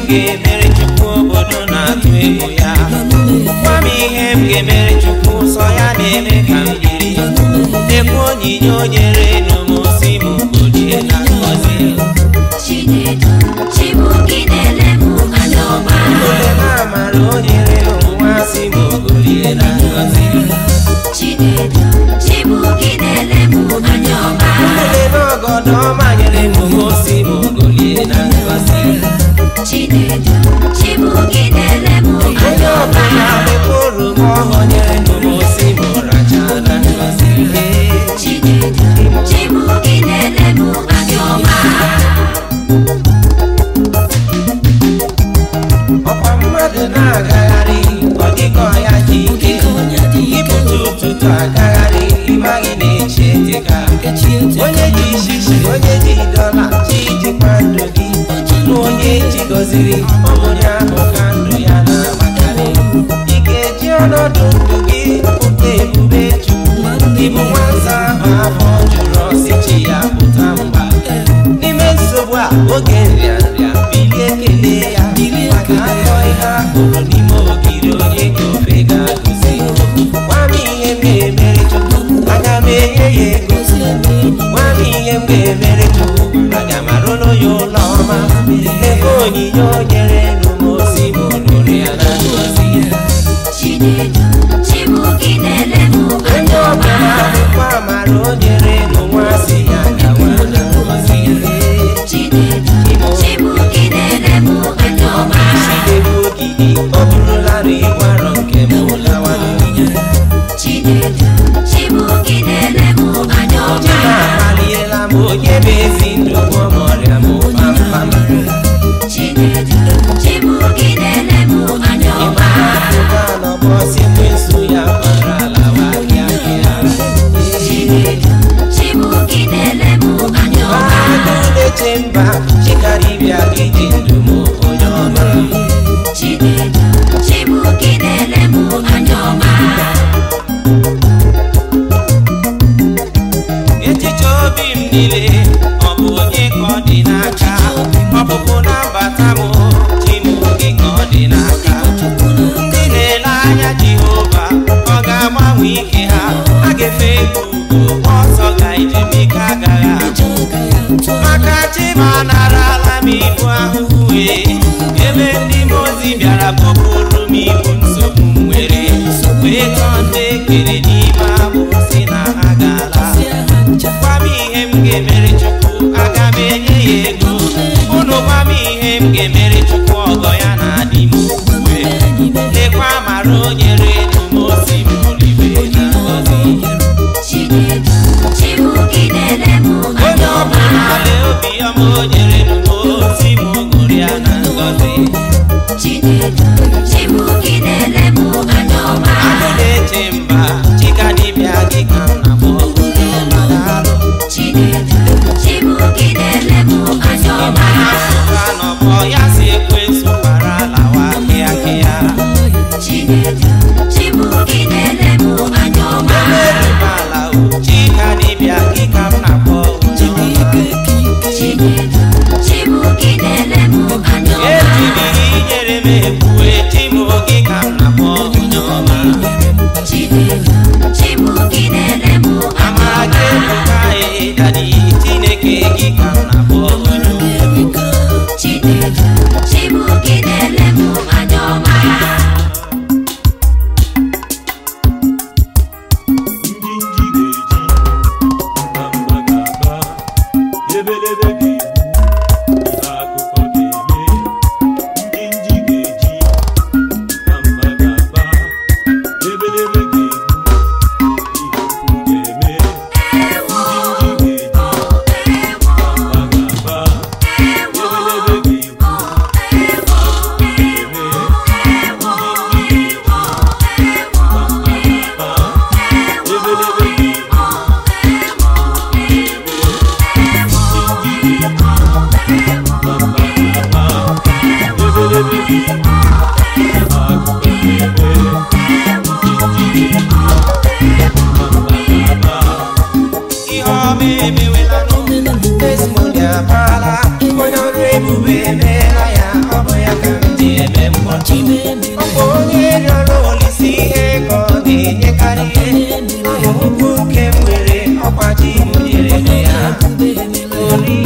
ga-emere Chukwu obodo na-atụ egwu ya. Gwa m ihe m ga-emere Chukwu sọ ya na-eme ka m dịrị. Lekwa onyinye o nyere n'ụmụsi m golie na ngọzi. Chinedu chibugidele m anya ọma. Ole na amara o nyere n'ụwa si m golie na ngọzi. Chinedu chibugidele m anya ọma. Ole na ọgọdọ ọma nyere n'ụmụsi m golie na ngọzi. Chinedu chibugidele m anya ọma. Onye ọbụla mepụrụ m ọhọ nyere n'ụmụsi m racha na ngọzi. Chinedu chibugidele m anya ọma. Ọkwa mmadụ na-agagharị ọ dịka ọya ji ike. Ịpụta ụtụtụ agagharị ịmaghị na-eche eteka. Onye ji shishi, onye ji dọla, chi jikwa ndụ gị. Na onye ji gọziri ọ bụ onye ahụ ka ndụ ya na-amakarị. Ị ga-eji ọnọdụ ndụ gị pụta ebube Chukwu. Ịbụ nwata ahụ afọ jụrụ ọsị chi ya pụta mgba. N'ime nsogbu a oge nrịanrịa bilie kelee ya. Maka akọ ihe a hụrụ n'ime ogiri onye ka ofe ga-agụzi. Gwa m ihe m ga-emere Chukwu, aga m enye ya ego. Gwa m ihe m ga-emere Chukwu, aga m arụrụ ya ụlọ ọma. Ebe onyinye o nyere n'ụmụsi m nụrụ ya na ngọzi. Chinedu chibugidele m anya Onye ọma. ọbụla akwụkwọ amara o nyere n'ụwa si ya gawa na ngọzi. Chinedu chibugidele m anya ọma. Chinedu ogidi ọ bụrụlarị ịgwarọ nke m lawa. Chinedu chibugidele m anya ọma. Akpaliela m onye bụ ezi ndụ gwọ m ọrịa m kpamkpam. Chinedu chibugidele m anya ọma. Ịgbapụta n'ọgbọ si ekwensu ya gbara ala wakịakịa. Chinedu chibugidele m anya ọma. Agụ na-eche mba chikaribịa gị ji ndụ m onye ọma. Chinedu chibugidele m anya ọma. Echiche obi m niile ọ bụ onye ka ọ dị n'aka. Ọpụpụ na mbata m chi m gị ka ọ dị n'aka. Ndị na-ele anya Jehova ọ ga-agbanwe ike ha. A ga-efe egwu ugo ọsọ ga-ejem ike agaghị abụ. Maka chi m anarala m ibu ahụhụ ebe ndị mmụọ ozi bịara bọpụrụ m ibu nsogbu m nwere. Wee kọọ ndị ekere n'ime abụ si na ha gaala. Gwa m ihe m ga-emere Chukwu, aga m enye ya ego. Unu gwa m ihe m ga-emere Chukwu, ọgọ ya na-adị m uwe. Lekwa amara o nyere n'ụmụsi m oliwe na ngọzi. Chinedu chibugidele m Onye anya ọma. ọbụla lee obiọma o nyere n'ụmụsi m ṅụrịa na ngọzi. Chinedu chibugidele m anya ọma. Agụ na-eche mba chika dibịa gị ka m na-akpọ onye ọma daalụ. Chinedu chibugidele m anya ọma. Ịmapụta n'ọgbọ ya si ekwensu gbara ala wakịakịa. Chinedu chibugidele m anya ọma. Emerụmala o chika dibịa gị ka m na-akpọ onye ọma. Chinedu chibugidele m anya ọma. Ejibiri inyere m ekwue chi m gị ka m na-akpọ onye ọma. Chinedu chibugidele m anya Amara ọma. gị ebuka dadi Chineke gị ka m na-akpọ onye ọma. Chinedu chibugidele m anya ọma.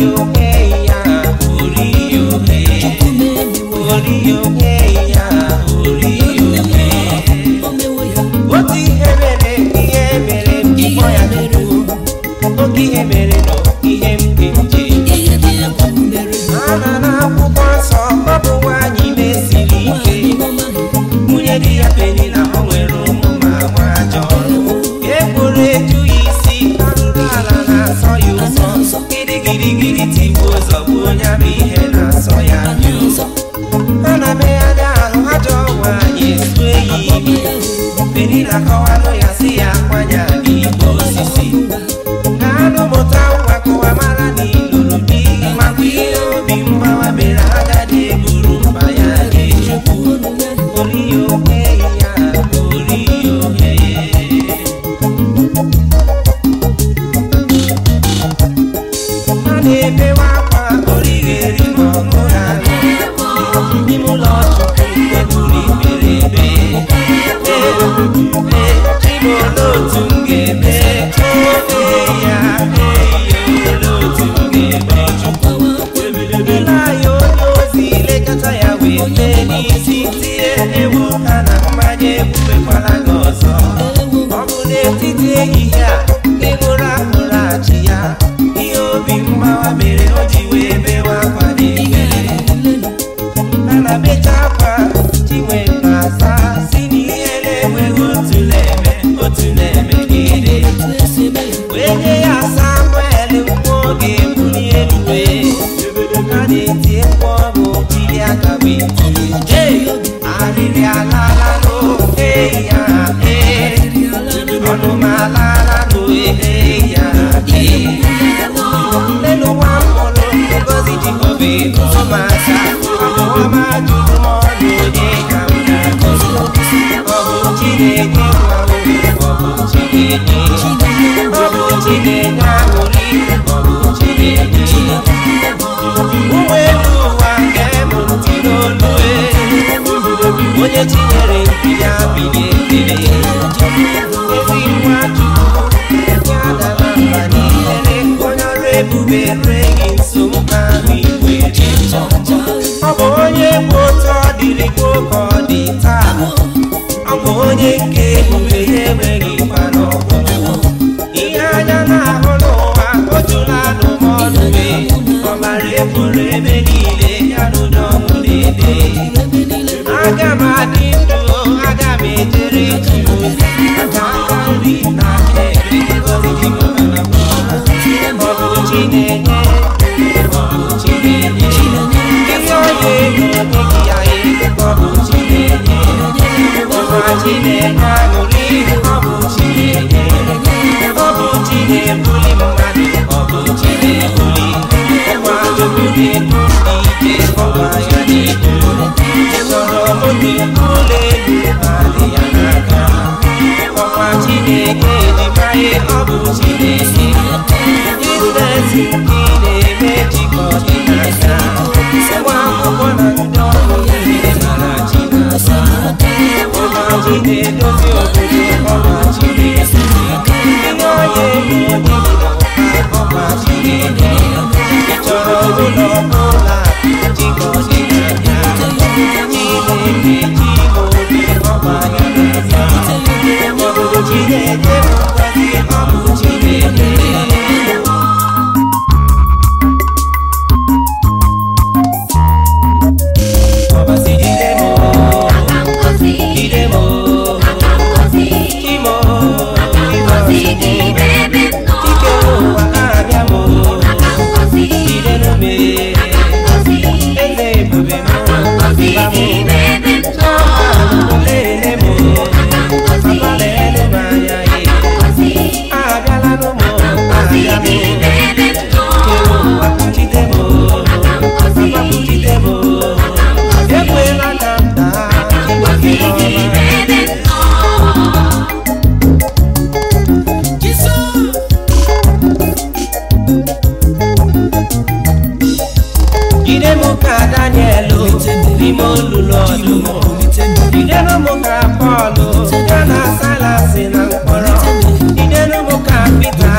Pita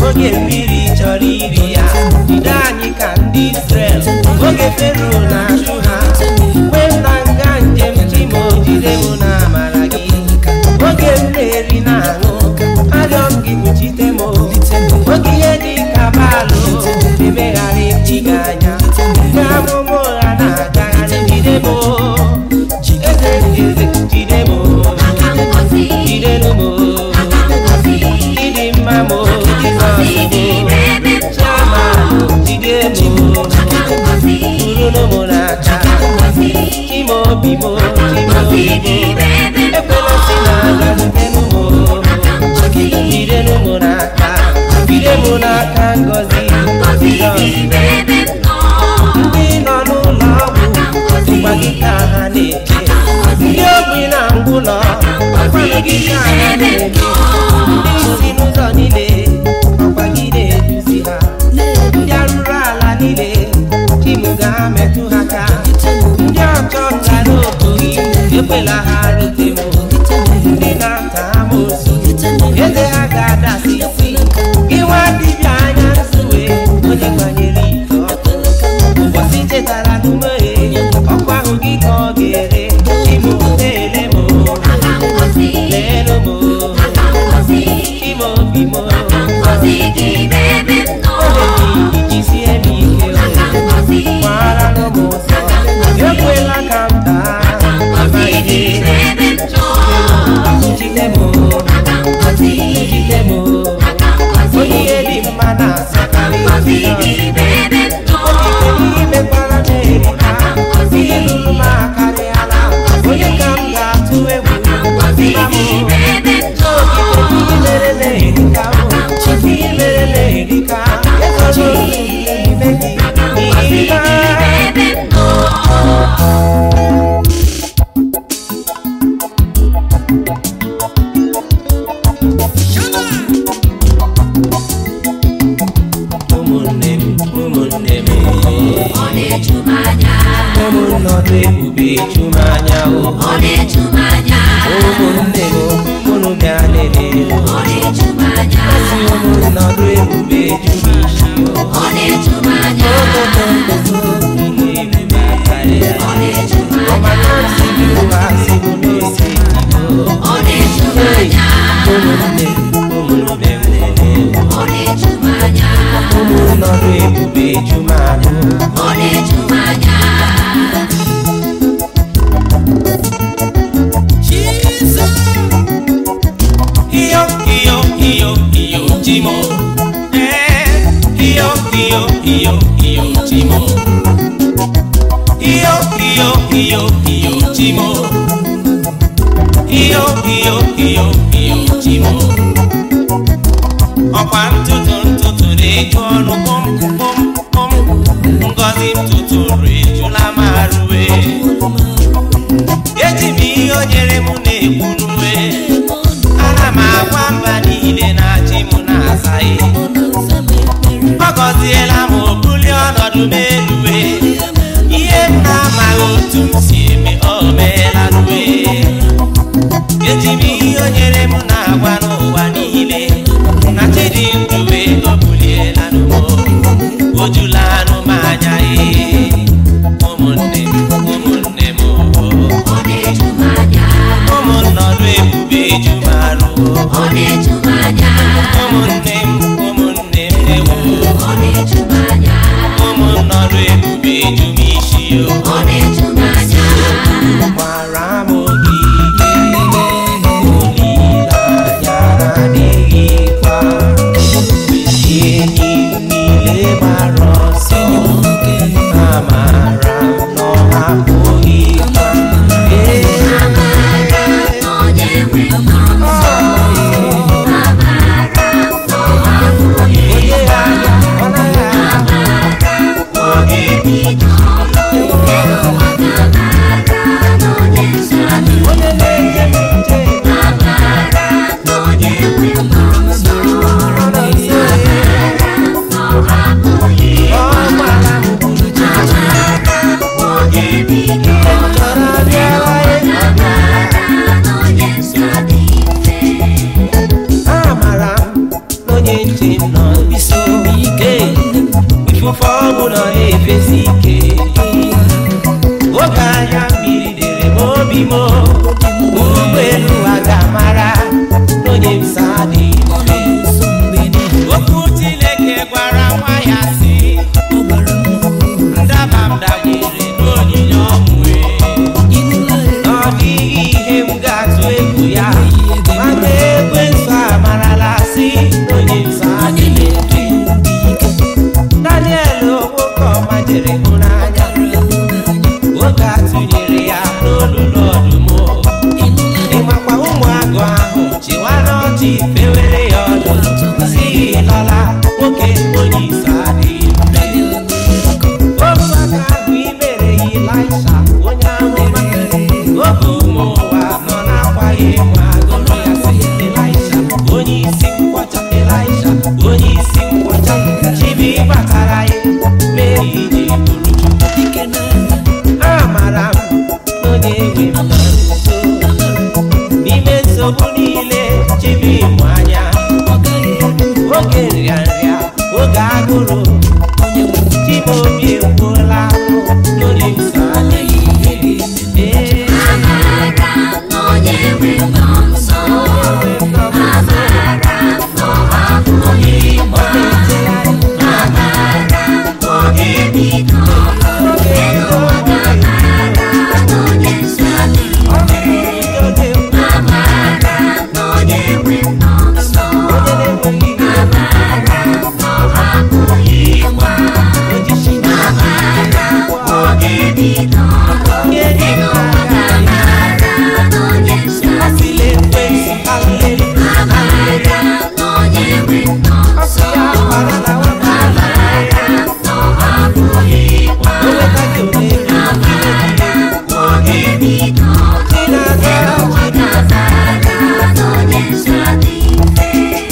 oge mmiri chọrọ iri ya jide anyị ka ndị Israel oge Fero na-achụ ha mgbe m na-aga njem Chimo jide m na amara gị oge m na-eri na-aṅụ arịọ m gị kpuchite m oge ihe dị ka balụ emegharị m ji gị anya mgbe amụma ụgha na-agagharị jide m eze eze jide m jidenu m ịdị mma m Chiama jide m urunu m n'aka Chimo obi m ekwela si n'ala jidenu m n'aka jide m n'aka ngọzi ndị nọ n'ụlọ ọgwụ gwa gị ka ha na-eche ndị ogbi na ngwụlọ gwanụ gị ka ha na-eme ndị isi n'ụzọ niile ọkwa gị na-eduzi ha ndị arụrụ ala niile Chimo ga-ametụ ha ka ndị ọchọ ngara obodo ekwela ha rute m ndị na-ata amoosu eze ha ga-adasi isi gị nwa dibịa anya nsuwe onye gbanyere ike ọkụ ụbọchị chetara n'umehie ọkwa ahụ gị ka ọ ga-ere Chimo na-ele m leelu m Chimo obi m jisie m ike gbara m ụzọ ekwela ka m daa amaghị jide m onye ihe dị mma na-asakarị imekwara m erika ihe lụrụ m akarịala onye ka m ga-atụ egwu ihe mere na-erika ihe mere na-erika ezoro n'ime gị ihe ụmụnnọdụ ebube Chumanya ụmụnne m mụrụ bịa lele asị ụmụnnọdụ ebube Jumisi ebube karịa ọmaka si gị ụwa sibu n'osi ụmụnne ụmụnnọdụ ebube Chumanya Chimo, Chimo, Chimo, Chimo, ọkwa ntụtụ na-eju ọnụ kpọm ngozi ntụtụ ejula m arụwe eji m ihe o nyere m na-ekwu n'uwe ana m agwa mba niile na chi m na-asaghị ọ gọziela m obulie ọnọdụ m eluwe ihe m na-amaghị otu m si eme o meela n'uwe eji m ihe o nyere m na-agwa n'ụwa niile na chidi ndụwe o buliela n'ụwa o jula anụ m anya ụmụnne m ụmụnnọdụ ebube Jumarụ ụmụnne m ewu ụmụnnọdụ ebube Jumisi gbara m ogige olileanya na-adịghịkwa ihe niile gbara ọsọ amara nọ hapụghịkwa Amara onye nche nọ na-efesi ike oge anya mmiri dere m obi m ụgbọelu aga-amara n'onye nsọ adịghị mfe okwu Chineke gwara nwa ya si ndaba m danyere n'onyinye ọnwụ ọ dịghị ihe m ga-atụ egwu ya maka ekwensu amarala si n'onye nsọ adịghị mfe Daniel nwoke ọma jere hụ n'anya oge a tụnyere ya n'olulu ọdụm ịmakwa ụmụ agụ ahụ chịwa n'ọchị fewere ya ọdụ si lọla nwoke onye isi adịghị ofu aka ahụ imere ya Ịlaịsha onye amụma oge ụmụ ụwa nọ na-akwaghị ịmụ agụrụ ya si Ịlaịsha onye isi nkwọcha Ịlaịsha onye isi nkwọcha chibi batara ya mee iji bụrụ Chukwu amara m onye nwe m nso n'ime nsogbu niile chibi mụ anya oge nrịanrịa oge agụrụ chibi obi ekwuola n'onye nsọ Amara n'onye nwe m nso amara n'ọhapụghị ịgba amara oge bido elu ụwa amara n'onye nsọ adịghị amara n'onye nwe m nso amara n'ọhapụghị ịgba amara oge bido elu ụwa amara n'onye nsọ adịghị amara n'onye nwe m nso amara n'ọhapụghị ịgba amara oge bido elu ụwa amara n'onye nsọ adịghị mfe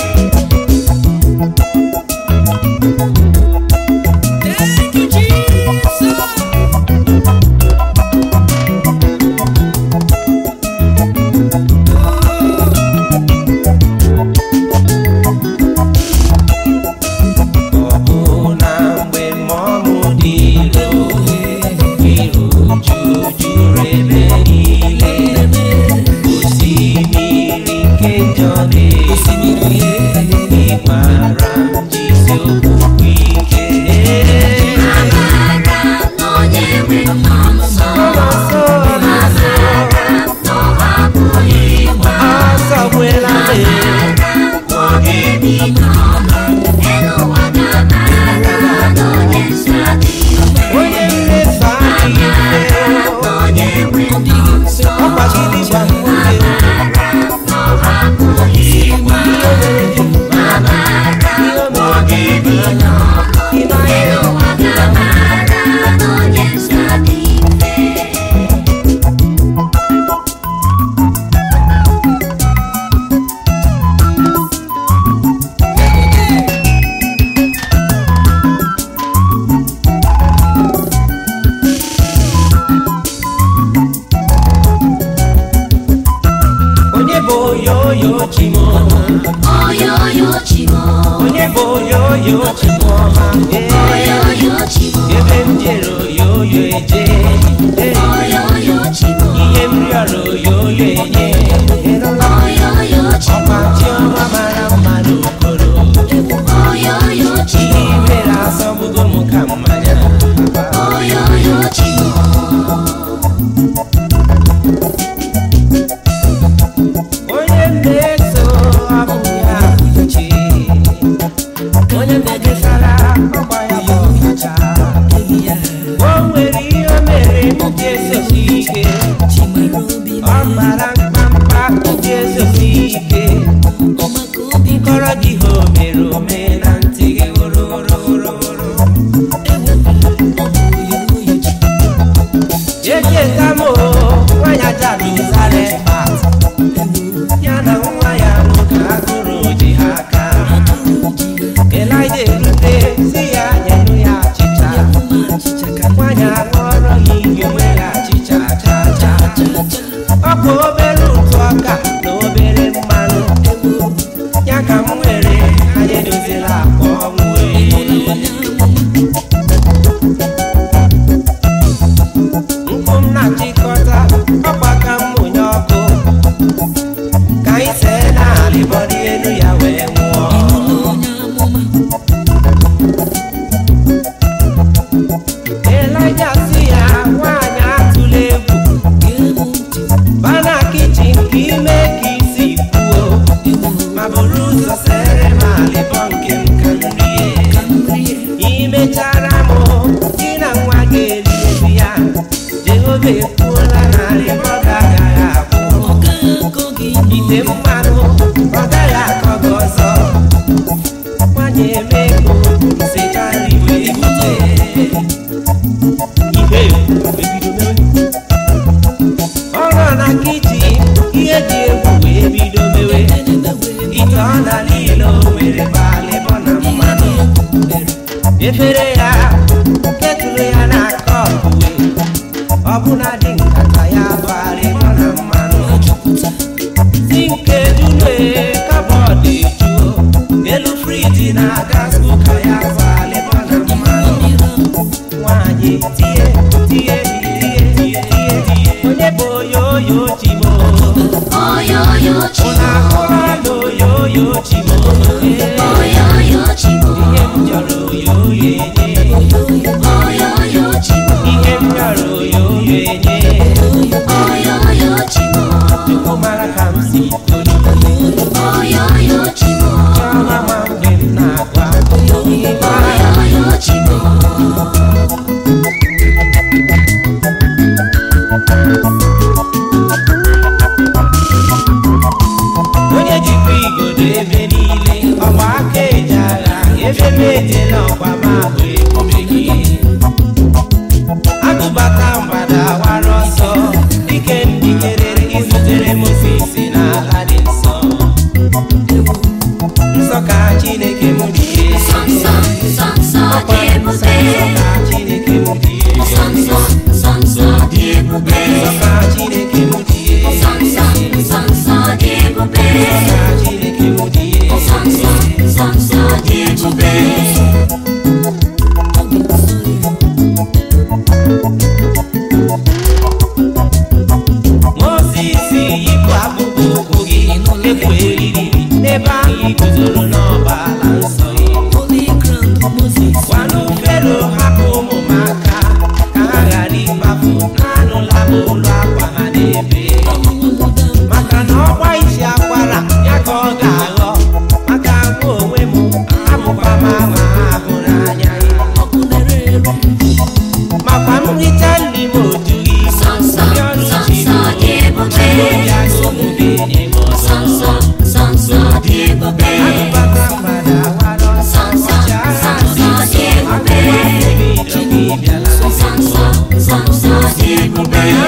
ọ bụ na mgbe mmụọ dị iru jujuru ebe niile osimiri nke njọ ịgbara m jisi okwukwe ike amara n'onye nwe m nso amara n'ọhapụghị ịgba ọsọgbuela amara oge bido elu ụwa amara n'onye nsọ adịghị onye mmeso adịghị mfe onye nwe m nso ọkwagidịgba amara n'ọhapụghị ịgba amara oge bido elu ụwa amara n'onye nsọ adịghị mfe onye bụ oyoyo chimo oyoyo chimo onye bụ oyoyo chimo ọma oyoyo chimo ebe m jere oyoyo eje oyoyo chimo ihe m rịọrọ oyoyo enye oyoyo chimo ọkwa chiọma mara mma n'okoro oyoyo chimo ihe mere asọgbugo m ka mmanya oyoyo chimo onye mmeso abụghị ahụchi onye mejisara ọgba ya bụ ọkacha o nwere ihe o mere m ji esosi ike ọ mara mkpamkpa ji esosi ike nkọrọ dị ha omere ome na ntị gị wụrụ echeta m nwanya jabi Zarepat ya na nwa ya nwoke agụrụ ji ha aka Elaịja erute si ya nyelu ya achịcha nwanya aṅụọrọ ya ihe nwere achịcha cha cha ọkwa obere ejasi ya nwaanyị atụla egwu bana kichin ka ime ka isi kwuo ma bụrụ ụzọ sere m alịbọ nke m ka nrie imechara m di na nwa ga-eri ezi ya Jehova ekwuola na alịbọ ga-agaghị abụ ite mmanụ ọ gaghị akọ gị ọzọ nwanyị eme ego sechara iwe ebute ihe ebido ọrụ na kichin ihe dị egwu wee bido mewe ite ọ na niile o nwere balịbọ na mmanụ efere ya ketụlụ ya na kọpụ ọbụna dị nkata ya balịbọ na mmanụ si nke dule kabọọdụ ejuo elu friji na gas kuka ya balịbọ na mmanụ nwanyị tie onye bụ oyoyo chimo ụna akụla oyoyo chimo ihe m chọrọ oyoyo enye ihe m chọrọ oyoyo enye Chukwu mara ka m si tolu chiọma ma mgbe m na-agwa ihe onye jikwa igodo ebe niile ọgba aka eji agha ebe m ejela ọgba m ahụ ekwubeghị agụbata mgbada wara ọsọ dike ndikere izutere Mozis n'ala dị nsọ nsọ ka Chineke m dị nsọ ka Chineke m dị nsọ ka Chineke m dị Mozis yipụ akpụkpọ ụkwụ gị ekwu eriri n'ebe ahụ guzoro n'ọbala nsọ gwanụ Fero hapụ ụmụmaka ka ha ghara ịkpafu n'anụla m olu akwa ha n'ebe maka na ọgba isi akwara ya ka ọ ga-aghọ maka agwa onwe m abụkwa m ama ha ahụ n'anya makwa m richa nri m ojughị ndị ọrụ chiri ya n'omume enye m ọzọ agụbata mgbada wara ọsọ ọchịagha akụkọ ebi ịbịala